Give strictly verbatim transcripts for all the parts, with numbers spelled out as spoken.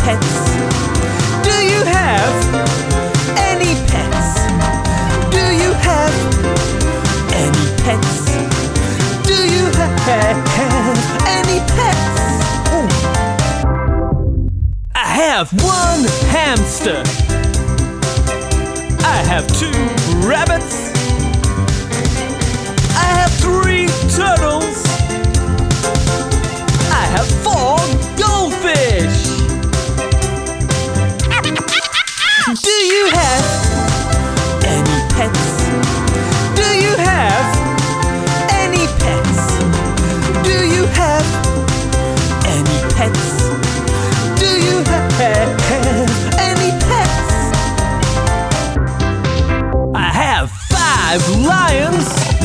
pets? Do you have any pets? Do you have any pets? Do you have any pets? Ooh. I have one hamster. I have two rabbits. I have three turtles. I have four goldfish. Do you have any pets? Do you have any pets? Do you have any pets? Do you have any pets? I have five lions.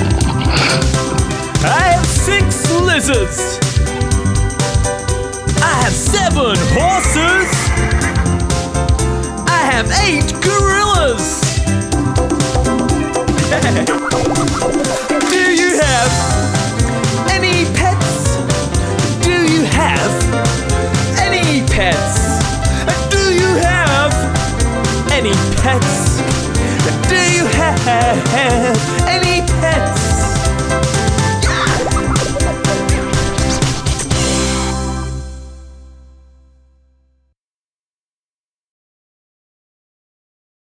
I have six lizards. I have seven horses. I have eight gorillas. Do you have any pets? Do you have any pets? Do you have any pets?